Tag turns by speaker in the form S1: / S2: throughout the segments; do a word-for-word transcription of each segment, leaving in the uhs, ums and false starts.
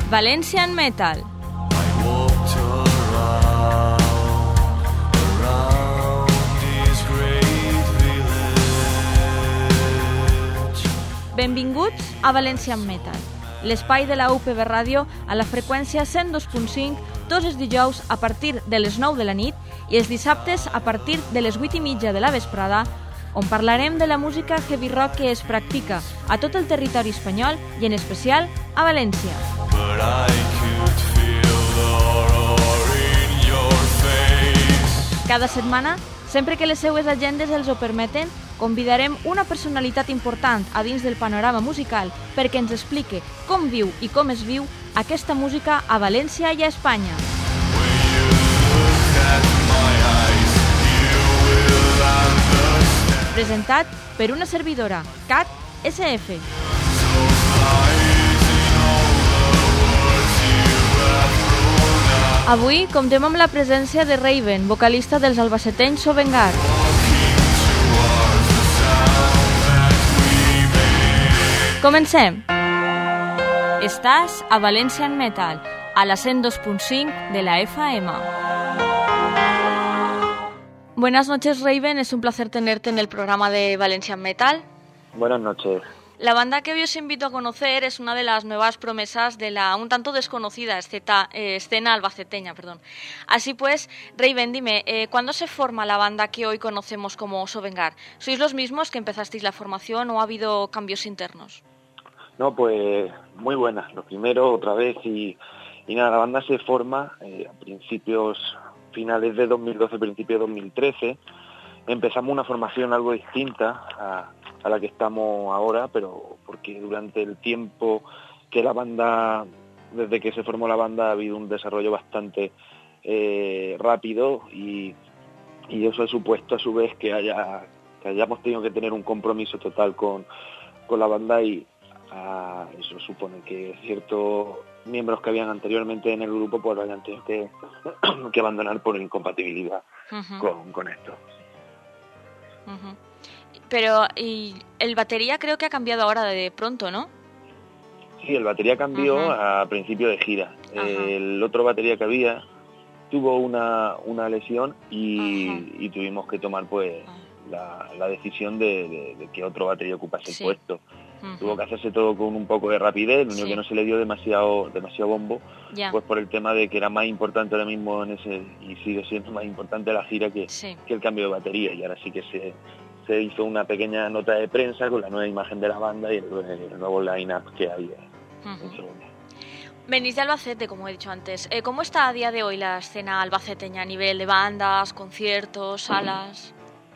S1: Valencian Metal. Benvinguts a Valencian Metal, l'espai de la U P B Ràdio a la freqüència cent dos punt cinc, tots els dijous a partir de les nou de la nit i els dissabtes a partir de les vuit i mitja de la vesprada, on parlarem de la música heavy rock que es practica a tot el territori espanyol i en especial a València. Cada setmana, sempre que les seues agendes els ho permeten, convidarem una personalitat important a dins del panorama musical perquè ens explique com viu i com es viu aquesta música a València i a Espanya. Presentat per una servidora, Cat S F. Avui comptem amb la presència de Raven, vocalista dels albacetenys Sovengar. Comencem! Estàs a Valencian Metal, a la cent dos punt cinc de la F M. Buenas noches, Raven. Es un placer tenerte en el programa de Valencian Metal.
S2: Buenas noches.
S1: La banda que hoy os invito a conocer es una de las nuevas promesas de la un tanto desconocida escena, eh, escena albaceteña. Perdón. Así pues, Raven, dime, eh, ¿cuándo se forma la banda que hoy conocemos como Sovengar? ¿Sois los mismos que empezasteis la formación o ha habido cambios internos?
S2: No, pues muy buenas. Lo primero, otra vez, y, y nada, la banda se forma eh, a principios, finales de dos mil doce, principios de dos mil trece. Empezamos una formación algo distinta a, a la que estamos ahora, pero porque durante el tiempo que la banda, desde que se formó la banda, ha habido un desarrollo bastante eh, rápido y, y eso ha supuesto a su vez que haya que hayamos tenido que tener un compromiso total con, con la banda y uh, eso supone que ciertos miembros que habían anteriormente en el grupo pues lo hayan tenido que, que abandonar por incompatibilidad uh-huh. con, con esto.
S1: Uh-huh. Pero y el batería creo que ha cambiado ahora de pronto, ¿no?
S2: Sí, el batería cambió uh-huh. a principio de gira. Uh-huh. El otro batería que había tuvo una, una lesión y, uh-huh. y tuvimos que tomar pues uh-huh. la, la decisión de, de, de que otro batería ocupase sí. el puesto. Uh-huh. Tuvo que hacerse todo con un poco de rapidez, lo único sí. que no se le dio demasiado demasiado bombo, yeah. pues por el tema de que era más importante ahora mismo en ese y sigue siendo más importante la gira que, sí. que el cambio de batería, y ahora sí que se, se hizo una pequeña nota de prensa con la nueva imagen de la banda y el, el nuevo line-up que hay uh-huh. en segundo.
S1: Venís de Albacete, como he dicho antes. Eh, ¿Cómo está a día de hoy la escena albaceteña a nivel de bandas, conciertos, salas?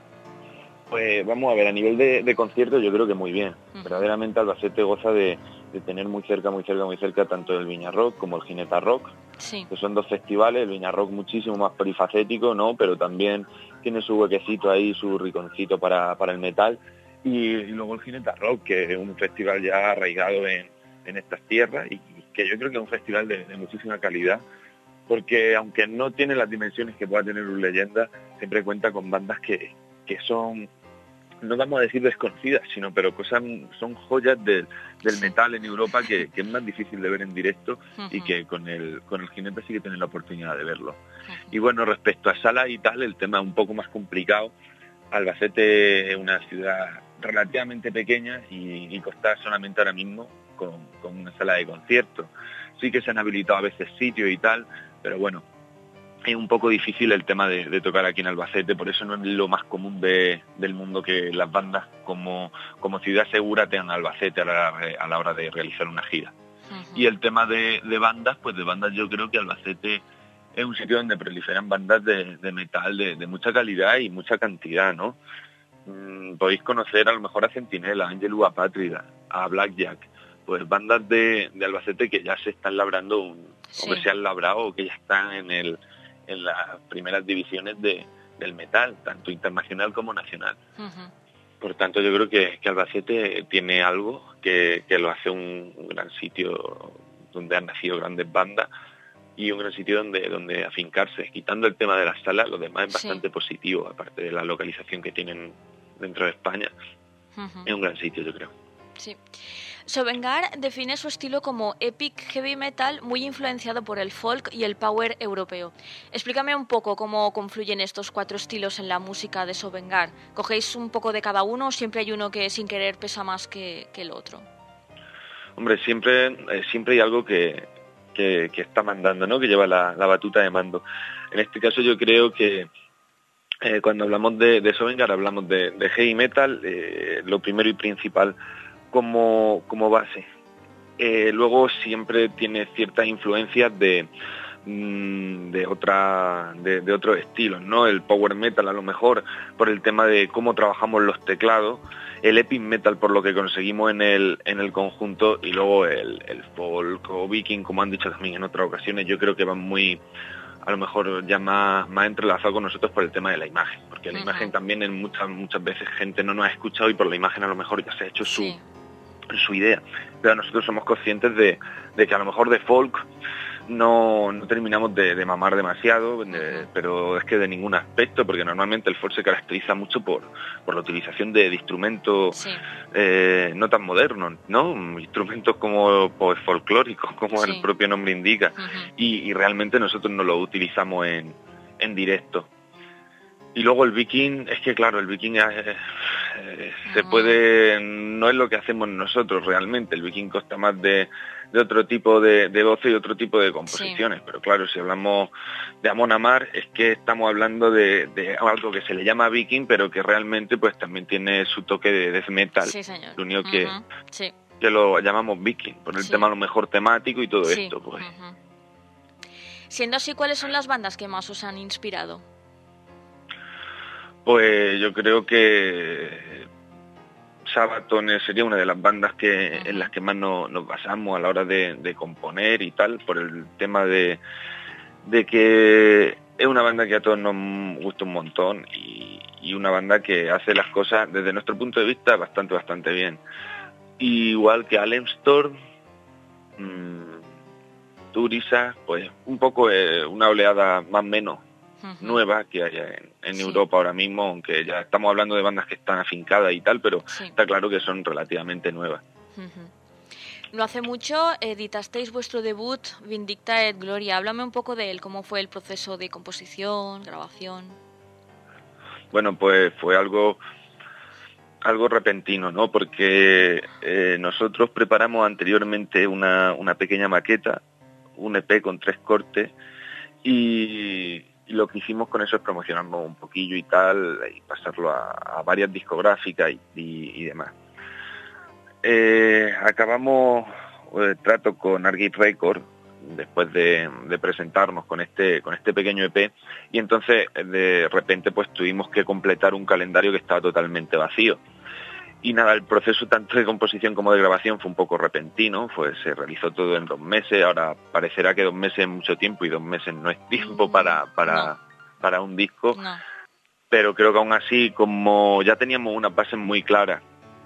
S2: Pues vamos a ver, a nivel de, de conciertos yo creo que muy bien. Uh-huh. Verdaderamente Albacete goza de, de tener muy cerca, muy cerca, muy cerca tanto el Viña Rock como el Gineta Rock, sí. que son dos festivales, el Viña Rock muchísimo más polifacético, ¿no? Pero también tiene su huequecito ahí, su rinconcito para, para el metal. Y, y luego el Gineta Rock, que es un festival ya arraigado en, en estas tierras y que yo creo que es un festival de, de muchísima calidad, porque aunque no tiene las dimensiones que pueda tener un Leyenda, siempre cuenta con bandas que, que son... no vamos a decir desconocidas, sino pero cosas son joyas de, del metal en Europa que, que es más difícil de ver en directo uh-huh. y que con el con el Gineta sí que tienen la oportunidad de verlo. Uh-huh. Y bueno, respecto a salas y tal, el tema es un poco más complicado. Albacete es una ciudad relativamente pequeña y, y consta solamente ahora mismo con, con una sala de conciertos. Sí que se han habilitado a veces sitios y tal, pero bueno, es un poco difícil el tema de, de tocar aquí en Albacete, por eso no es lo más común de, del mundo que las bandas como, como ciudad segura tengan Albacete a la, a la hora de realizar una gira. Uh-huh. Y el tema de, de bandas, pues de bandas yo creo que Albacete es un sitio donde proliferan bandas de, de metal de, de mucha calidad y mucha cantidad, ¿no? Mm, podéis conocer a lo mejor a Centinela, a Angelus Apátrida, a Blackjack, pues bandas de, de Albacete que ya se están labrando, un, sí. o que se han labrado o que ya están en el en las primeras divisiones de, del metal, tanto internacional como nacional. Uh-huh. Por tanto, yo creo que, que Albacete tiene algo que, que lo hace un, un gran sitio donde han nacido grandes bandas y un gran sitio donde, donde afincarse. Quitando el tema de las salas, lo demás es bastante sí. positivo, aparte de la localización que tienen dentro de España. Uh-huh. Es un gran sitio, yo creo.
S1: Sí. Sovengar define su estilo como epic heavy metal muy influenciado por el folk y el power europeo. Explícame un poco cómo confluyen estos cuatro estilos en la música de Sovengar. ¿Cogéis un poco de cada uno o siempre hay uno que sin querer pesa más que, que el otro?
S2: Hombre, siempre, eh, siempre hay algo que, que, que está mandando, ¿no? Que lleva la, la batuta de mando. En este caso yo creo que eh, cuando hablamos de, de Sovengar hablamos de, de heavy metal, eh, lo primero y principal como, como base. Eh, luego siempre tiene ciertas influencias de, de, otra, de, de otros estilos, ¿no? El power metal a lo mejor por el tema de cómo trabajamos los teclados, el epic metal por lo que conseguimos en el, en el conjunto, y luego el, el folk o viking, como han dicho también en otras ocasiones. Yo creo que van muy, a lo mejor ya más, más entrelazado con nosotros por el tema de la imagen, porque la uh-huh. imagen también en muchas, muchas veces gente no nos ha escuchado y por la imagen a lo mejor ya se ha hecho su... Sí. su idea, pero nosotros somos conscientes de, de que a lo mejor de folk no, no terminamos de, de mamar demasiado, de, pero es que de ningún aspecto, porque normalmente el folk se caracteriza mucho por, por la utilización de, de instrumentos sí. eh, no tan modernos, ¿no? Instrumentos como pues, folclóricos, como sí. el propio nombre indica, uh-huh. y, y realmente nosotros no lo utilizamos en, en directo. Y luego el viking, es que claro, el viking eh, eh, se puede, no es lo que hacemos nosotros realmente, el viking consta más de, de otro tipo de, de voces y otro tipo de composiciones, sí. pero claro, si hablamos de Amon Amar, es que estamos hablando de, de algo que se le llama viking, pero que realmente pues también tiene su toque de death metal,
S1: sí, señor.
S2: Lo único que,
S1: uh-huh. sí.
S2: que lo llamamos viking, por el sí. tema a lo mejor temático y todo
S1: sí.
S2: esto. Pues.
S1: Uh-huh. Siendo así, ¿cuáles son las bandas que más os han inspirado?
S2: Pues yo creo que Sabaton sería una de las bandas que uh-huh. en las que más no, nos basamos a la hora de, de componer y tal, por el tema de, de que es una banda que a todos nos gusta un montón y, y una banda que hace las cosas desde nuestro punto de vista bastante, bastante bien. Y igual que Alenstorm, mmm, Turisa, pues un poco eh, una oleada más o menos Uh-huh. nueva que hay en, en sí. Europa ahora mismo, aunque ya estamos hablando de bandas que están afincadas y tal, pero sí. está claro que son relativamente nuevas.
S1: Uh-huh. No hace mucho editasteis vuestro debut, Vindicta et Gloria. Háblame un poco de él, cómo fue el proceso de composición, grabación.
S2: Bueno, pues fue algo algo repentino, ¿no? Porque eh, nosotros preparamos anteriormente una, una pequeña maqueta, un E P con tres cortes, y Y lo que hicimos con eso es promocionarlo un poquillo y tal, y pasarlo a, a varias discográficas y, y, y demás. Eh, acabamos el trato con Argate Records después de, de presentarnos con este con este pequeño E P, y entonces de repente pues tuvimos que completar un calendario que estaba totalmente vacío. Y nada, el proceso tanto de composición como de grabación fue un poco repentino, pues se realizó todo en dos meses, ahora parecerá que dos meses es mucho tiempo y dos meses no es tiempo para, para, no. para un disco, no. pero creo que aún así, como ya teníamos una base muy clara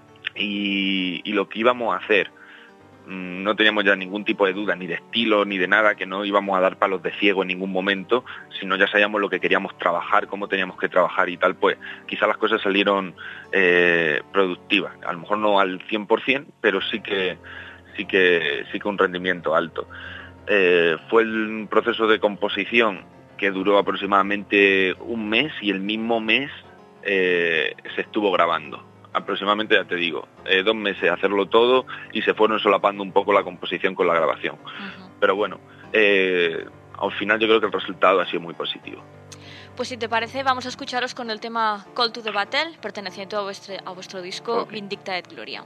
S2: y, y lo que íbamos a hacer, no teníamos ya ningún tipo de duda, ni de estilo, ni de nada, que no íbamos a dar palos de ciego en ningún momento, sino ya sabíamos lo que queríamos trabajar, cómo teníamos que trabajar y tal, pues quizás las cosas salieron eh, productivas. A lo mejor no al cien por ciento, pero sí que sí que sí que un rendimiento alto. Eh, fue el proceso de composición que duró aproximadamente un mes, y el mismo mes eh, se estuvo grabando. Aproximadamente, ya te digo, eh, dos meses hacerlo todo, y se fueron solapando un poco la composición con la grabación. Uh-huh. Pero bueno, eh, al final yo creo que el resultado ha sido muy positivo.
S1: Pues si te parece, vamos a escucharos con el tema Call to the Battle, perteneciente a vuestro, a vuestro disco okay. Vindicta et Gloria.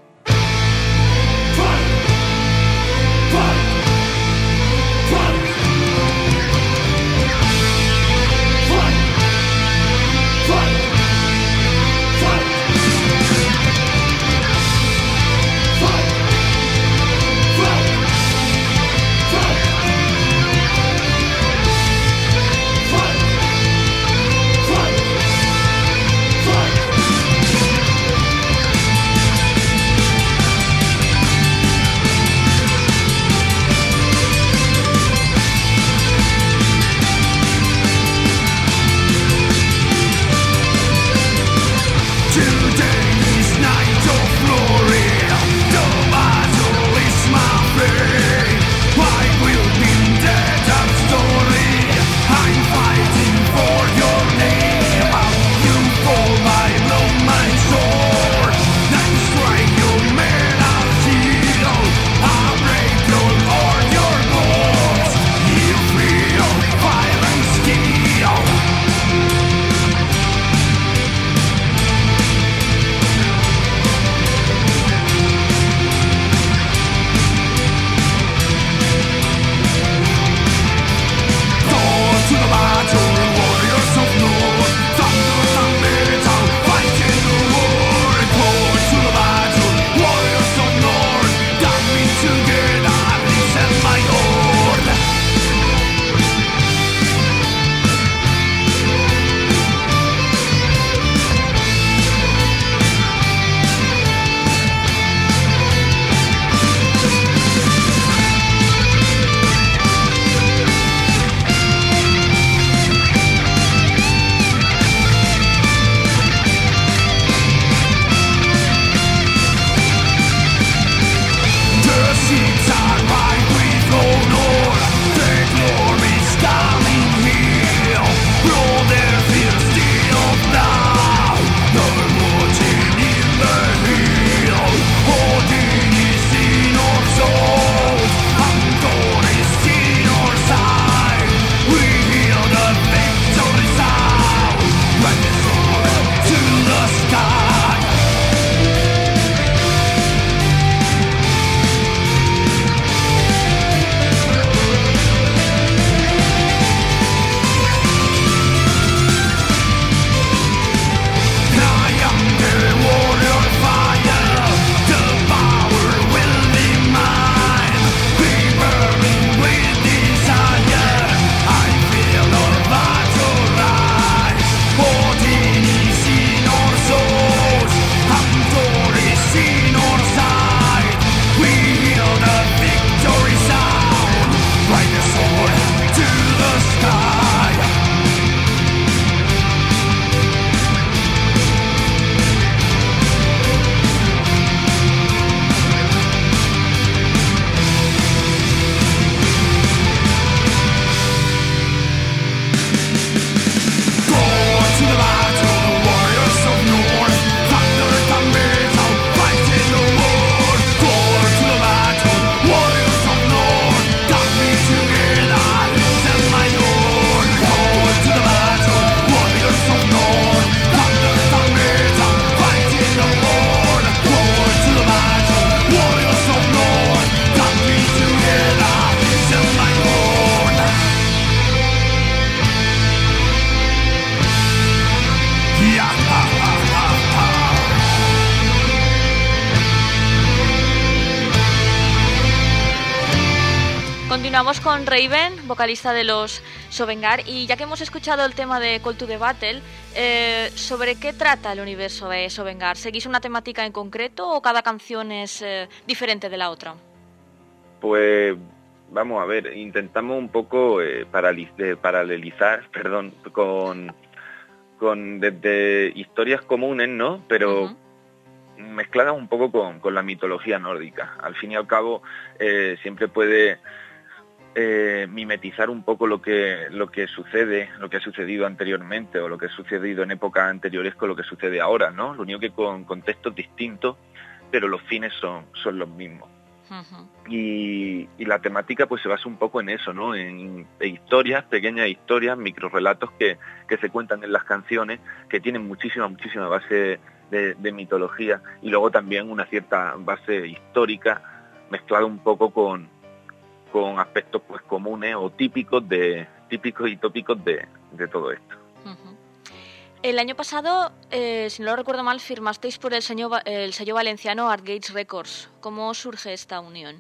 S1: Continuamos con Raven, vocalista de los Sovengar, y ya que hemos escuchado el tema de Call to the Battle, eh, ¿sobre qué trata el universo de Sovengar? ¿Seguís una temática en concreto o cada canción es eh, diferente de la otra?
S2: Pues vamos a ver, intentamos un poco eh, paraliz- eh, paralelizar, perdón, con, con desde historias comunes, ¿no? Pero uh-huh. mezcladas un poco con, con la mitología nórdica. Al fin y al cabo, eh, siempre puede eh, mimetizar un poco lo que, lo que sucede, lo que ha sucedido anteriormente o lo que ha sucedido en épocas anteriores con lo que sucede ahora, ¿no? Lo único que con contextos distintos, pero los fines son, son los mismos. Uh-huh. Y, y la temática pues se basa un poco en eso, ¿no? En, en historias, pequeñas historias, microrelatos que, que se cuentan en las canciones, que tienen muchísima, muchísima base De, de mitología y luego también una cierta base histórica mezclada un poco con, con aspectos pues comunes o típicos de típicos y tópicos de, de todo esto.
S1: Uh-huh. El año pasado, eh, si no lo recuerdo mal, firmasteis por el sello, el sello valenciano Art Gates Records. ¿Cómo surge esta unión?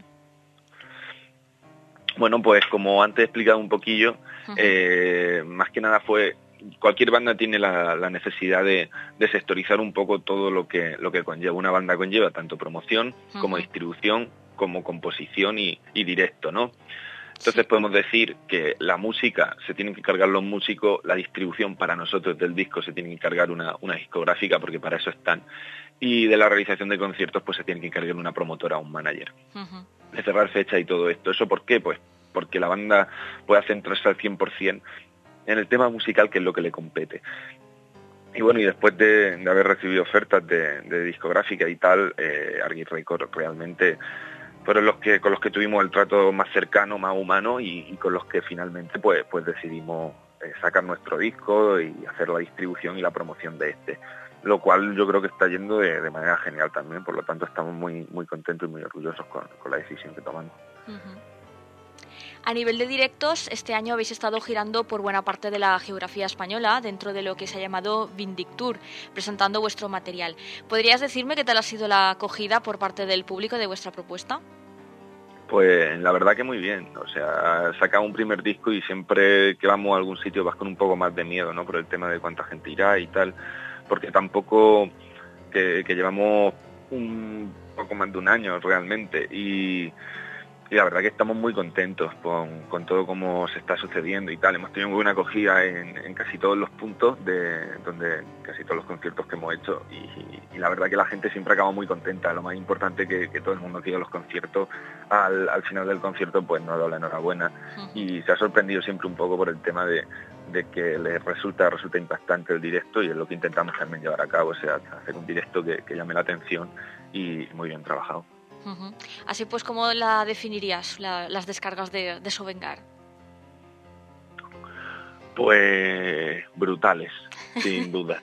S2: Bueno, pues como antes he explicado un poquillo, uh-huh. eh, más que nada fue cualquier banda tiene la, la necesidad de, de sectorizar un poco todo lo que lo que conlleva. Una banda conlleva tanto promoción uh-huh. como distribución, como composición y, y directo, ¿no? Entonces sí. podemos decir que la música se tienen que cargar los músicos, la distribución para nosotros del disco se tiene que cargar una, una discográfica porque para eso están, y de la realización de conciertos pues se tiene que cargar una promotora o un manager. Uh-huh. De cerrar fecha y todo esto. ¿Eso por qué? Pues porque la banda pueda centrarse al cien por ciento en el tema musical, que es lo que le compete. Y bueno, y después de, de haber recibido ofertas de, de discográfica y tal, eh, Art Gates Records realmente fueron los que con los que tuvimos el trato más cercano, más humano, y, y con los que finalmente pues, pues decidimos eh, sacar nuestro disco y hacer la distribución y la promoción de este. Lo cual yo creo que está yendo de, de manera genial también, por lo tanto estamos muy, muy contentos y muy orgullosos con, con la decisión que tomamos.
S1: Uh-huh. A nivel de directos, este año habéis estado girando por buena parte de la geografía española dentro de lo que se ha llamado Vindictour, presentando vuestro material. ¿Podrías decirme qué tal ha sido la acogida por parte del público de vuestra propuesta?
S2: Pues la verdad que muy bien. O sea, sacamos un primer disco y siempre que vamos a algún sitio vas con un poco más de miedo, ¿no? Por el tema de cuánta gente irá y tal, porque tampoco que, que llevamos un poco más de un año realmente y... Y la verdad que estamos muy contentos con, con todo cómo se está sucediendo y tal. Hemos tenido muy buena acogida en, en casi todos los puntos, de donde casi todos los conciertos que hemos hecho. Y, y la verdad que la gente siempre acaba muy contenta. Lo más importante que, que todo el mundo que iba a los conciertos, al, al final del concierto, pues nos ha dado la enhorabuena. Uh-huh. Y se ha sorprendido siempre un poco por el tema de, de que les resulta, resulta impactante el directo, y es lo que intentamos también llevar a cabo. O sea, hacer un directo que, que llame la atención y muy bien trabajado.
S1: Uh-huh. Así pues, ¿cómo la definirías, la, las descargas de, de Sovengar?
S2: Pues brutales, sin duda.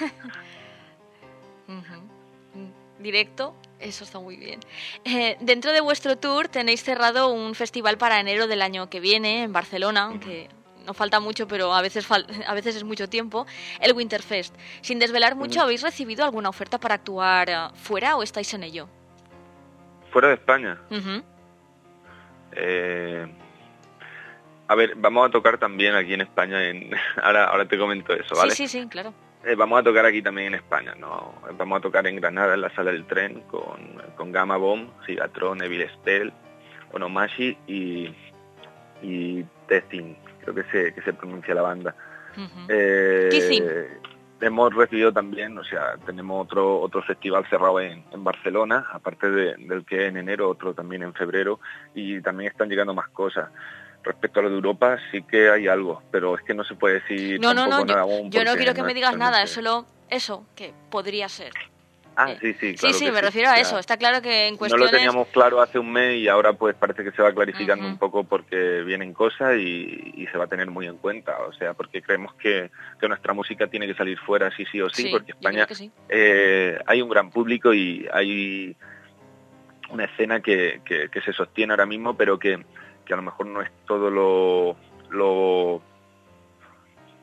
S1: Uh-huh. Directo, eso está muy bien. Eh, dentro de vuestro tour tenéis cerrado un festival para enero del año que viene en Barcelona, uh-huh. que no falta mucho, pero a veces, fal- a veces es mucho tiempo, el Winterfest. Sin desvelar mucho, uh-huh. ¿habéis recibido alguna oferta para actuar uh, fuera o estáis en ello?
S2: ¿Fuera de España?
S1: Uh-huh.
S2: Eh, a ver, vamos a tocar también aquí en España. En, ahora, ahora te comento eso, ¿vale?
S1: Sí, sí, sí, claro.
S2: Eh, vamos a tocar aquí también en España, ¿no? Vamos a tocar en Granada, en la Sala del Tren, con, con Gamma Bomb, Gigatron, Evil Spell, Onomashi y, y Testing, creo que se, que se pronuncia la banda.
S1: Uh-huh.
S2: Eh, hemos recibido también, o sea, tenemos otro otro festival cerrado en, en Barcelona, aparte de, del que en enero, otro también en febrero, y también están llegando más cosas. Respecto a lo de Europa sí que hay algo, pero es que no se puede decir
S1: no,
S2: tampoco
S1: no, no,
S2: nada
S1: yo,
S2: aún.
S1: Yo no quiero que
S2: no
S1: me digas
S2: totalmente...
S1: nada, es solo eso, que podría ser.
S2: Ah, sí, sí, claro.
S1: Sí, sí,
S2: que
S1: me
S2: sí.
S1: refiero a
S2: o sea,
S1: eso. Está claro que en cuestiones...
S2: No lo teníamos claro hace un mes y ahora pues parece que se va clarificando
S1: uh-huh.
S2: un poco porque vienen cosas y, y se va a tener muy en cuenta. O sea, porque creemos que, que nuestra música tiene que salir fuera sí, sí o sí,
S1: sí
S2: porque España
S1: sí.
S2: eh, hay un gran público y hay una escena que, que, que se sostiene ahora mismo, pero que, que a lo mejor no es todo lo... lo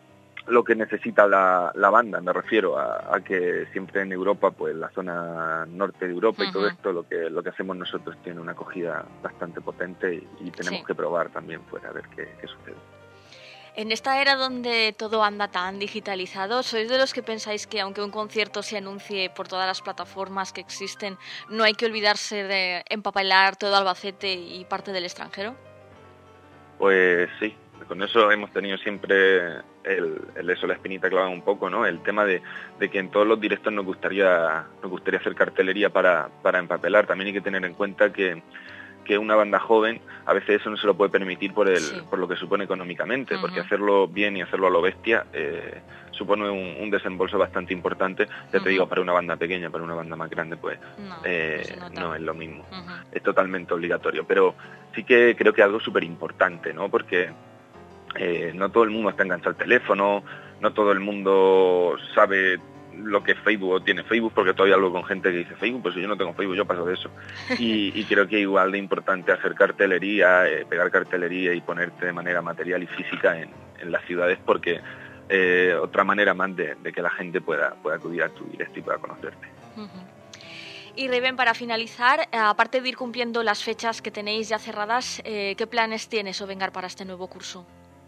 S2: lo que necesita la, la banda, me refiero a, a que siempre en Europa, pues la zona norte de Europa uh-huh. y todo esto, lo que lo que hacemos nosotros tiene una acogida bastante potente y, y tenemos sí. que probar también fuera a ver qué, qué sucede.
S1: En esta era donde todo anda tan digitalizado, ¿sois de los que pensáis que aunque un concierto se anuncie por todas las plataformas que existen, no hay que olvidarse de empapelar todo Albacete y parte del extranjero?
S2: Pues sí, con eso hemos tenido siempre el, el eso, la espinita clavada un poco, ¿no? El tema de, de que en todos los directos nos gustaría nos gustaría hacer cartelería para, para empapelar. También hay que tener en cuenta que que una banda joven a veces eso no se lo puede permitir por el sí. por lo que supone económicamente, uh-huh. porque hacerlo bien y hacerlo a lo bestia eh, supone un, un desembolso bastante importante. Ya uh-huh. te digo, para una banda pequeña, para una banda más grande, pues no, eh, no, no es lo mismo. Uh-huh. Es totalmente obligatorio, pero sí que creo que es algo súper importante, ¿no? Porque eh, no todo el mundo está enganchado al teléfono, no todo el mundo sabe lo que es Facebook o tiene Facebook, porque todavía hablo con gente que dice Facebook, pues si yo no tengo Facebook, yo paso de eso. Y, y creo que igual de importante hacer cartelería, eh, pegar cartelería y ponerte de manera material y física en, en las ciudades, porque eh, otra manera más de, de que la gente pueda, pueda acudir a tu directo y pueda conocerte.
S1: Uh-huh. Y Raven, para finalizar, aparte de ir cumpliendo las fechas que tenéis ya cerradas, eh, ¿qué planes tienes Ovengar para este nuevo curso?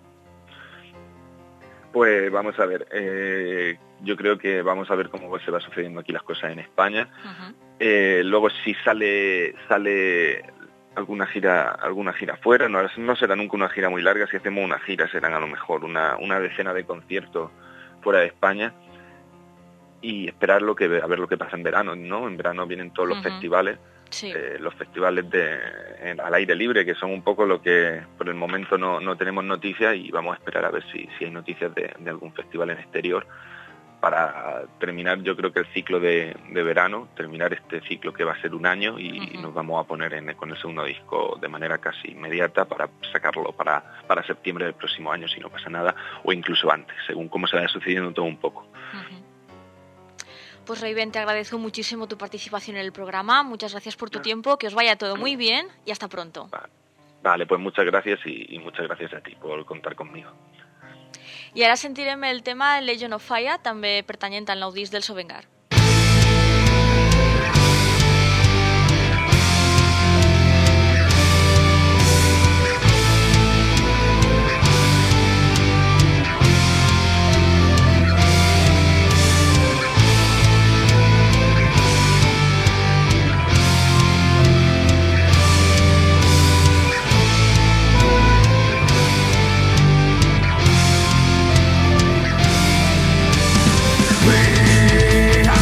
S2: Pues vamos a ver, eh, yo creo que vamos a ver cómo se va sucediendo aquí las cosas en España. Uh-huh. Eh, luego si sale sale alguna gira alguna gira fuera, no, no será nunca una gira muy larga. Si hacemos una gira serán a lo mejor una, una decena de conciertos fuera de España y esperar lo que a ver lo que pasa en verano, ¿no? En verano vienen todos los uh-huh. festivales. Sí. Eh, los festivales de en, al aire libre, que son un poco lo que por el momento no, no tenemos noticias, y vamos a esperar a ver si, si hay noticias de, de algún festival en exterior para terminar, yo creo que el ciclo de, de verano, terminar este ciclo que va a ser un año y uh-huh. nos vamos a poner en, con el segundo disco de manera casi inmediata para sacarlo para, para septiembre del próximo año, si no pasa nada, o incluso antes, según cómo se vaya sucediendo todo un poco.
S1: Uh-huh. Pues Raven, te agradezco muchísimo tu participación en el programa, muchas gracias por tu tiempo, que os vaya todo muy bien y hasta pronto.
S2: Vale, vale pues muchas gracias y, y muchas gracias a ti por contar conmigo.
S1: I ara sentirem el tema Legion of Fire, també pertanyent al nou disc del Ovengar. We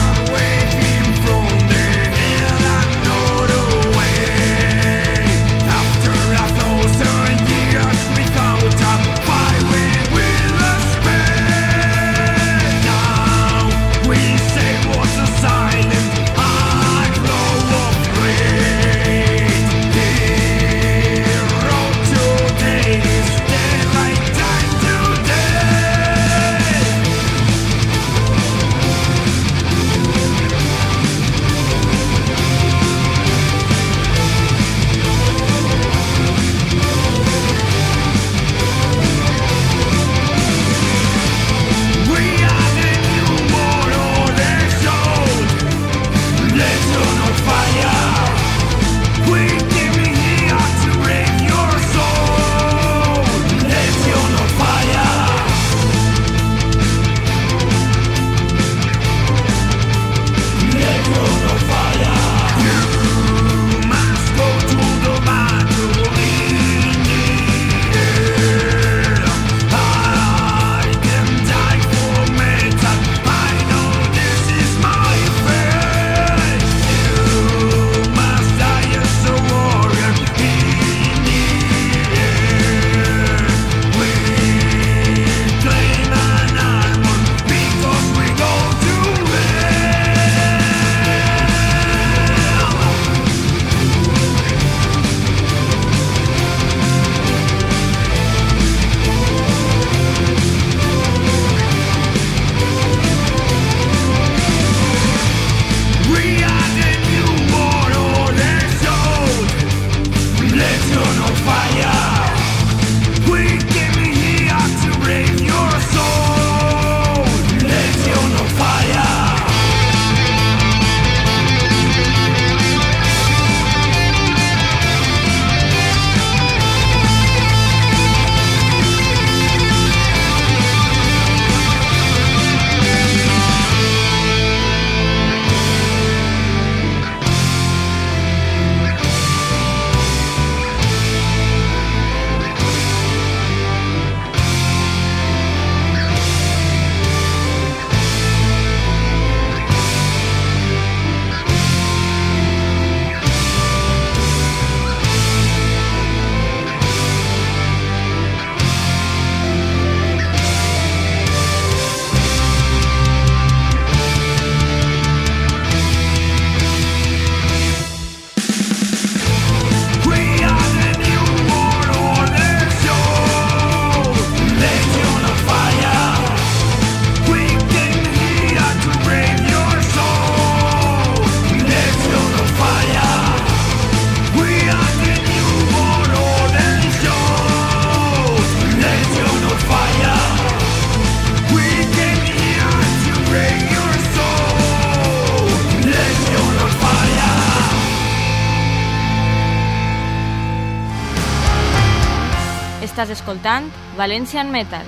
S1: Estàs escoltant Valencian Metal.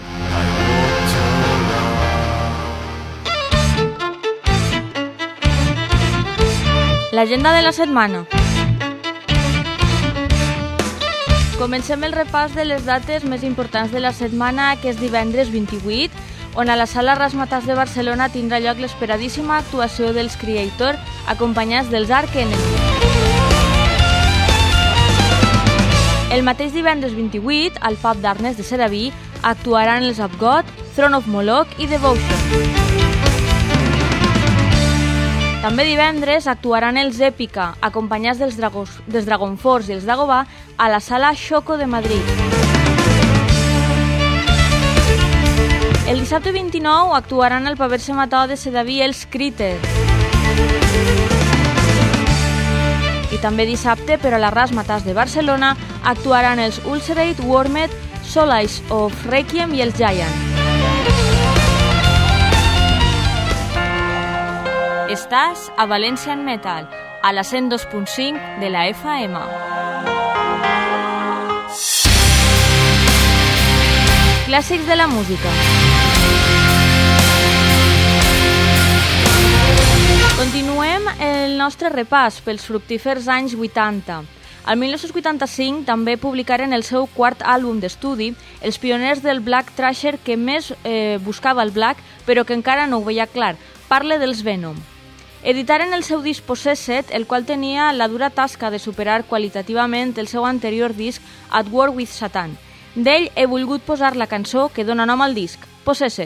S1: L'agenda de la setmana. Comencem el repàs de les dates més importants de la setmana, que és divendres vint-i-vuit, on a la sala Razzmatazz de Barcelona tindrà lloc l'esperadíssima actuació dels Creator, acompanyats dels Arch Enemy. El mateix divendres vint-i-vuit, al pub d'Arnes de Sedaví, actuaran els Abgot, Throne of Moloch i Devotion. També divendres actuaran els Èpica, acompanyats dels, Dragos, dels Dragon Force i els Dagobah, a la sala Xoco de Madrid. El dissabte vint-i-nou actuaran al Paver-se Matao de Sedaví els Critter. I també dissabte, però a la Razzmatazz de Barcelona, actuaran els Ulcerate, Wormed, Solace of Requiem i els Giant. Estàs a Valencian Metal, a la cent dos punt cinc de la F M. Clàssics de la música. Continuem el nostre repàs pels fructífers anys vuitanta. Al mil nou-cents vuitanta-cinc també publicaren el seu quart àlbum d'estudi, els pioners del black thrasher que més eh, buscava el black, però que encara no ho veia clar. Parle dels Venom. Editaren el seu disc Possessed, el qual tenia la dura tasca de superar qualitativament el seu anterior disc At War with Satan. D'ell he volgut posar la cançó que dona nom al disc, Possessed.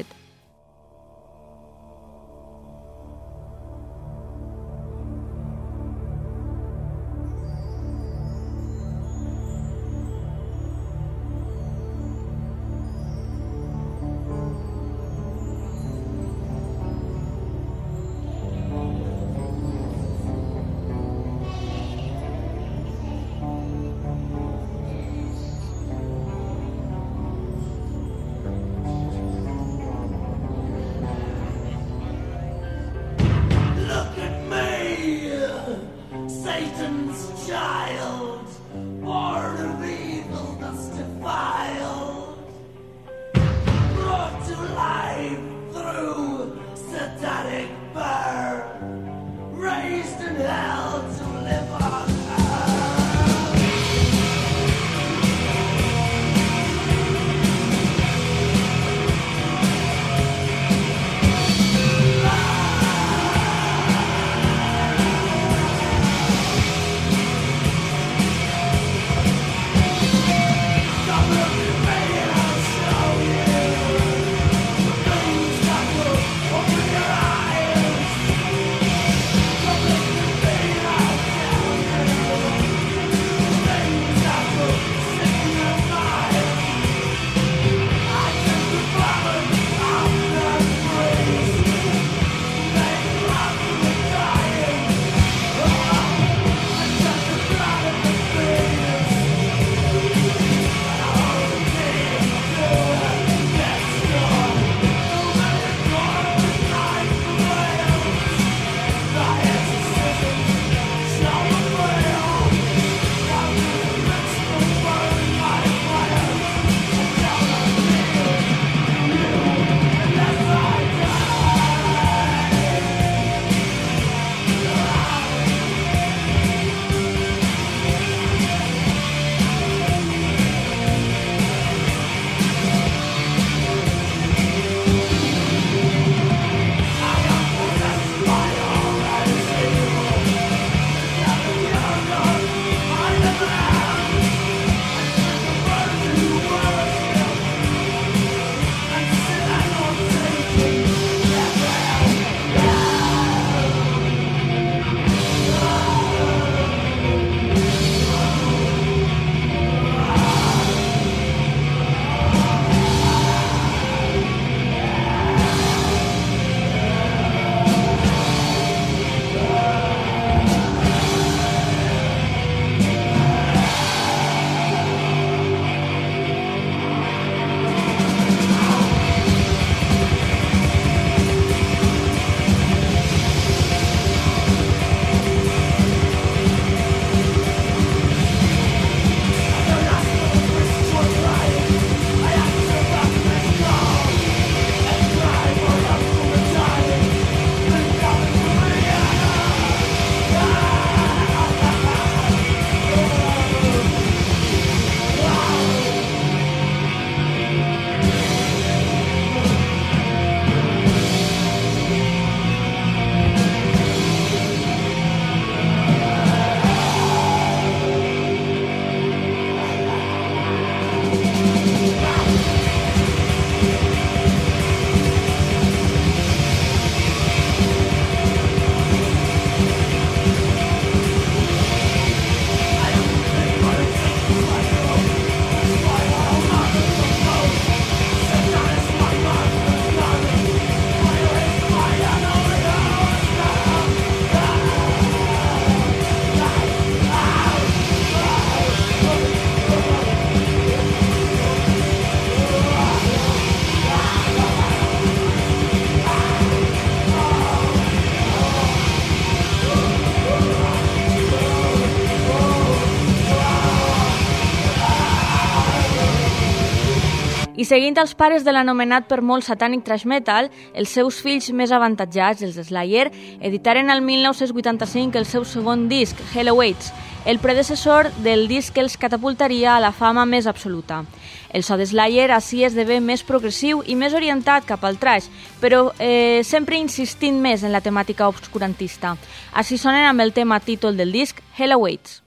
S1: I seguint els pares de l'anomenat per molt satànic thrash metal, els seus fills més avantatjats, els Slayer, editaren el mil nou-cents vuitanta-cinc el seu segon disc, Hell Awaits, el predecessor del disc que els catapultaria a la fama més absoluta. El so de Slayer així esdevé més progressiu i més orientat cap al thrash, però eh, sempre insistint més en la temàtica obscurantista. Així sonen amb el tema títol del disc, Hell Awaits.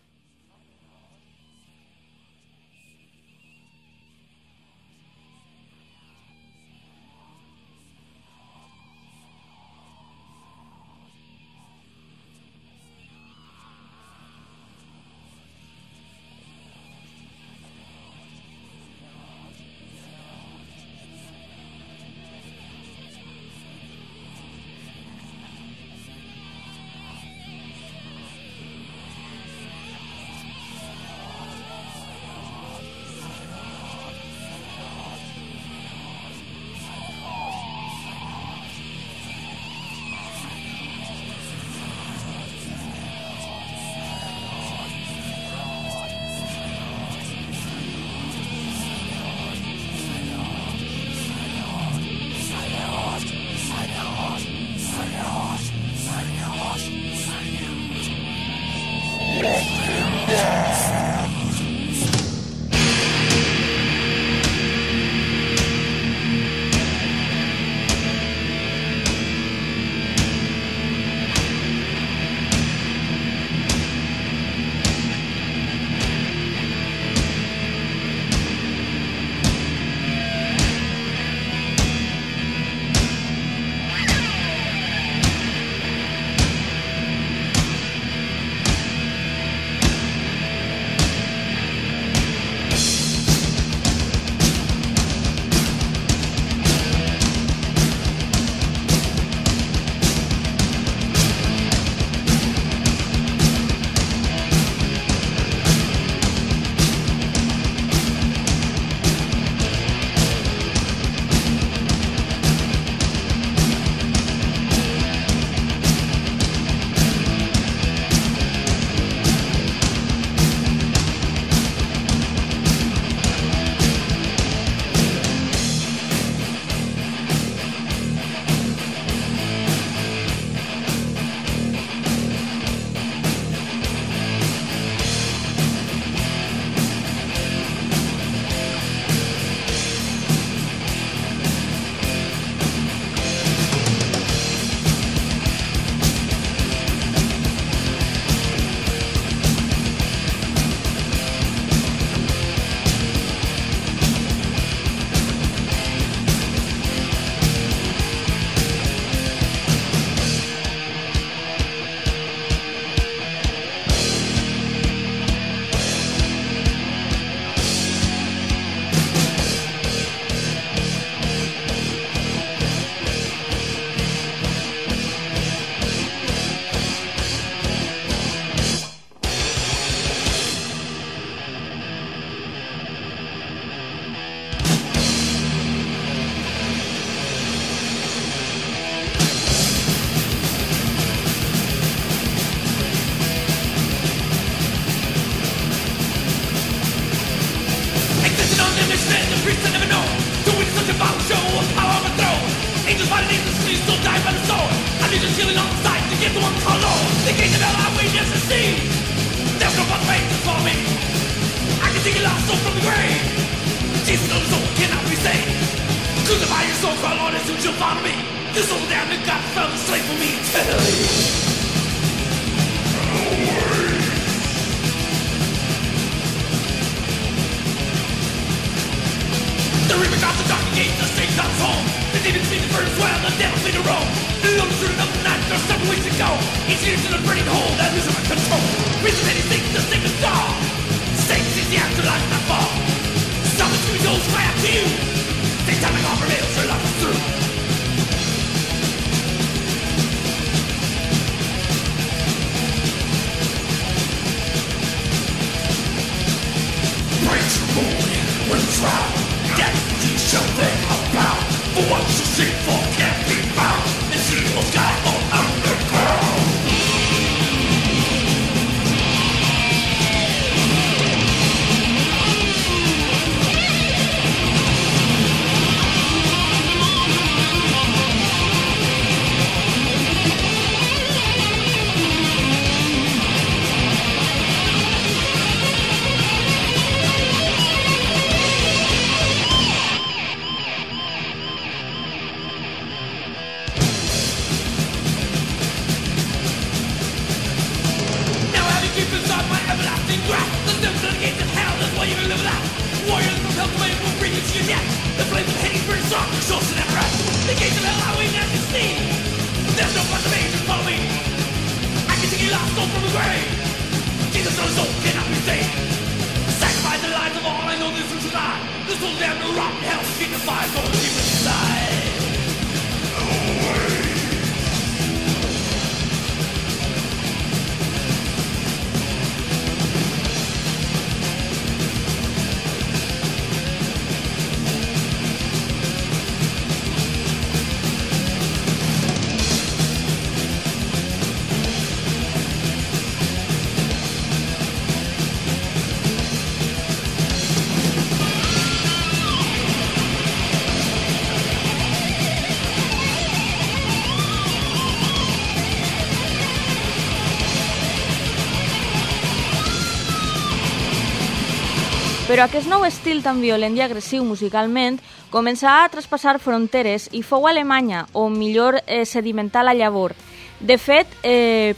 S1: Però aquest nou estil tan violent i agressiu musicalment començà a traspassar fronteres i fou a Alemanya, on millor eh, sedimentà la llavor. De fet, eh,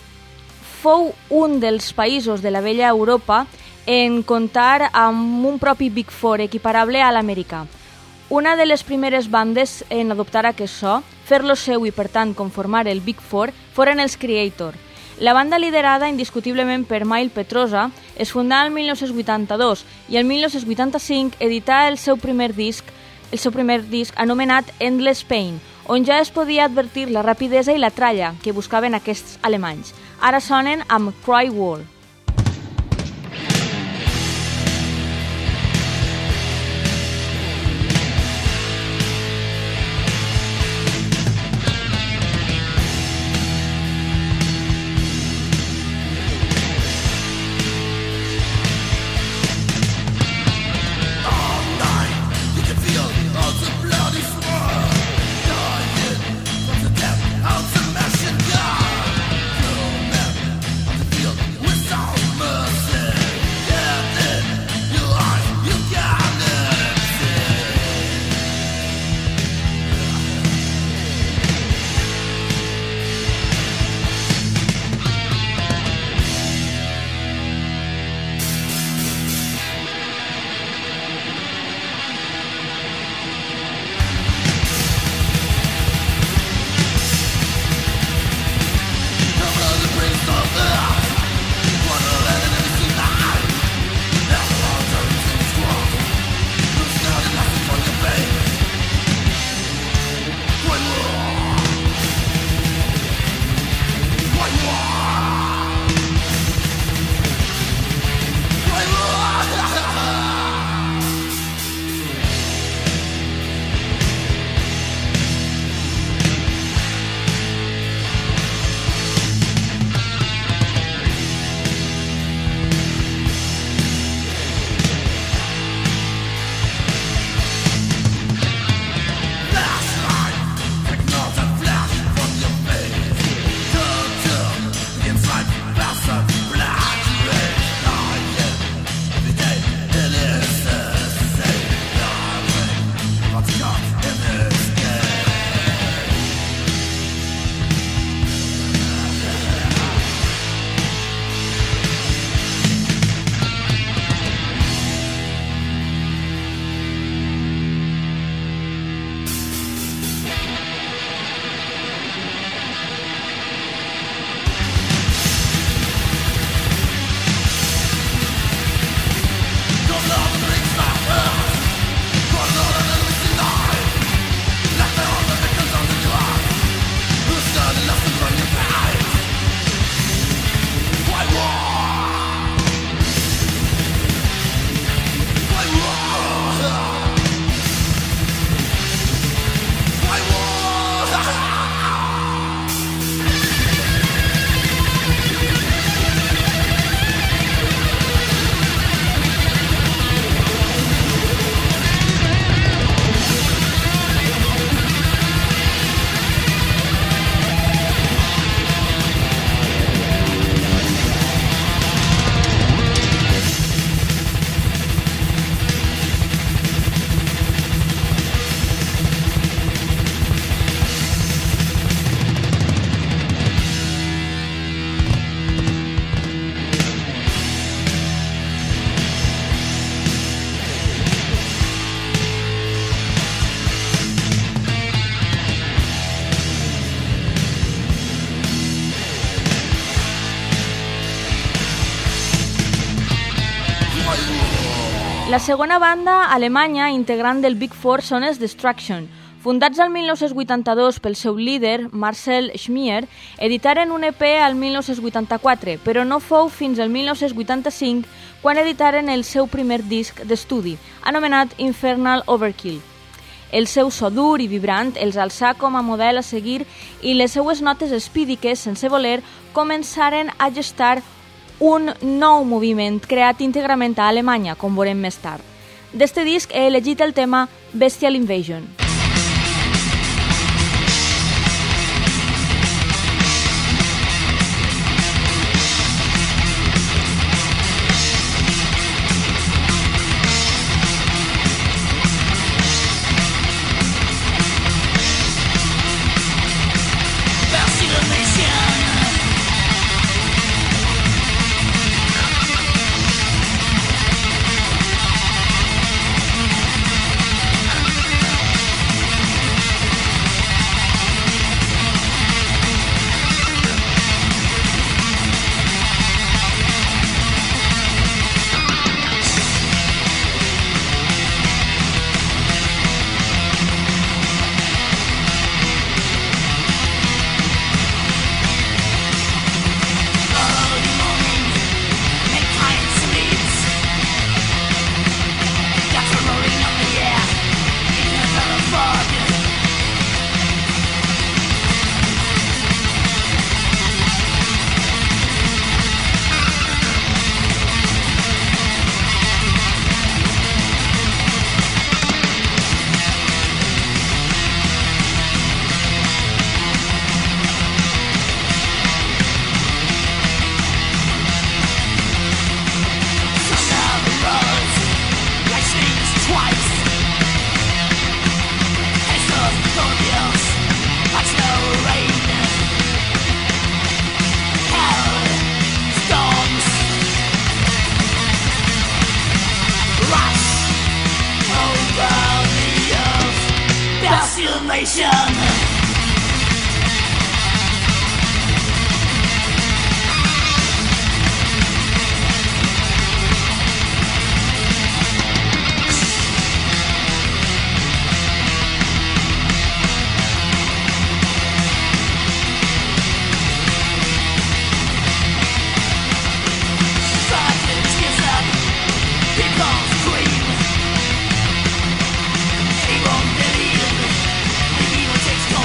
S1: fou un dels països de la vella Europa en comptar amb un propi Big Four equiparable a l'americà. Una de les primeres bandes en adoptar aquest so, fer-lo seu i per tant conformar el Big Four, foren els Creator. La banda, liderada indiscutiblement per Mile Petrosa, es fundà el mil nou-cents vuitanta-dos i el mil nou-cents vuitanta-cinc edità el seu primer disc, el seu primer disc anomenat Endless Pain, on ja es podia advertir la rapidesa i la tralla que buscaven aquests alemanys. Ara sonen amb Cry Wall.
S3: We're
S1: La segona banda alemanya integrant del Big Four són els Destruction. Fundats al mil nou-cents vuitanta-dos pel seu líder, Marcel Schmier, editaren un E P al mil nou-cents vuitanta-quatre, però no fou fins al mil nou-cents vuitanta-cinc quan editaren el seu primer disc d'estudi, anomenat Infernal Overkill. El seu so dur i vibrant els alçà com a model a seguir i les seues notes espídiques, sense voler, començaren a gestar un nou moviment creat íntegrament a Alemanya, com veurem més tard. D'este disc he elegit el tema Bestial Invasion.
S3: Takes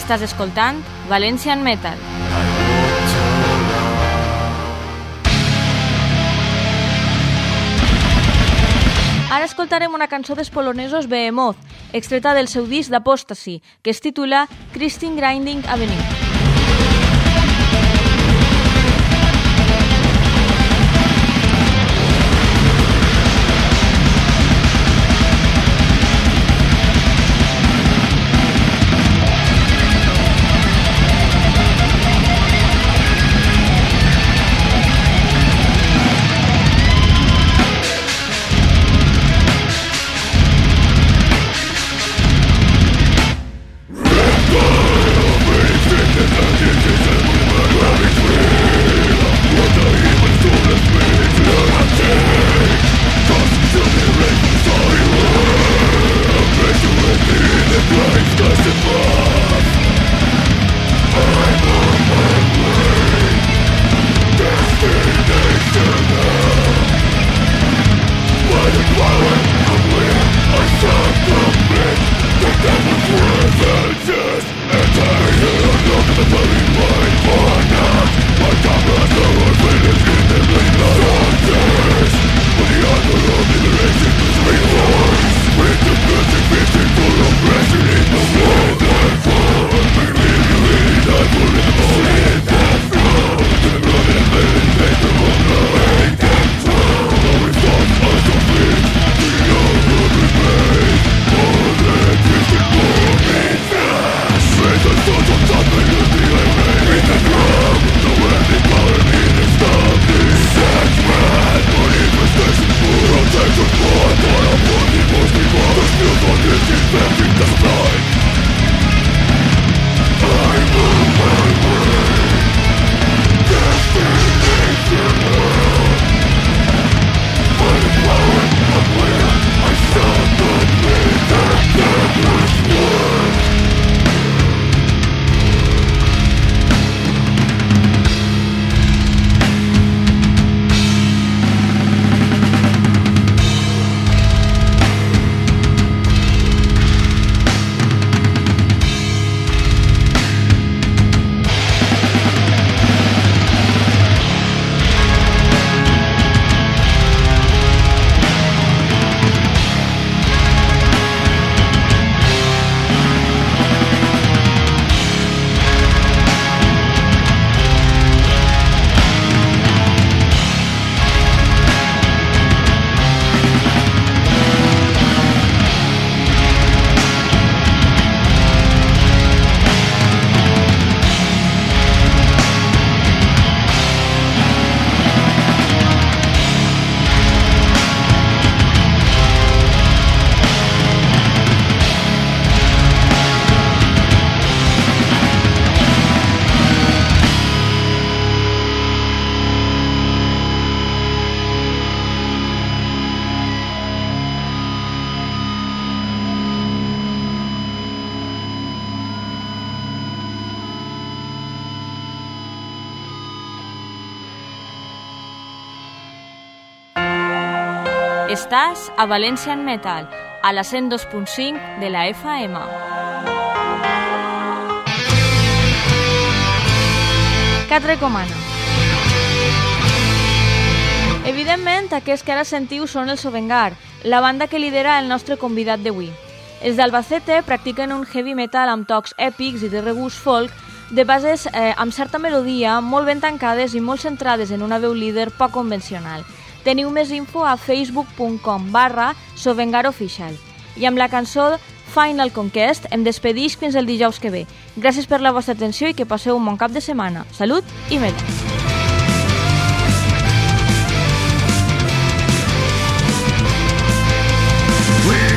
S1: Estàs escoltant Valencian Metal. Ara escoltarem una cançó dels polonesos Behemoth, extreta del seu disc d'Apostasy, que es titula Christine Grinding Avenue. Estàs a Valencian Metal, a la cent dos punt cinc de la F M. Què et recomana? Evidentment, aquests que ara sentiu són el Sovengar, la banda que lidera el nostre convidat d'avui. Els d'Albacete practiquen un heavy metal amb tocs èpics i de regust folk, de bases eh, amb certa melodia, molt ben tancades i molt centrades en una veu líder poc convencional. Teniu més info a facebook punt com barra Sovengar Official. I amb la cançó Final Conquest em despedix fins el dijous que ve. Gràcies per la vostra atenció i que passeu un bon cap de setmana. Salut i metal!
S3: We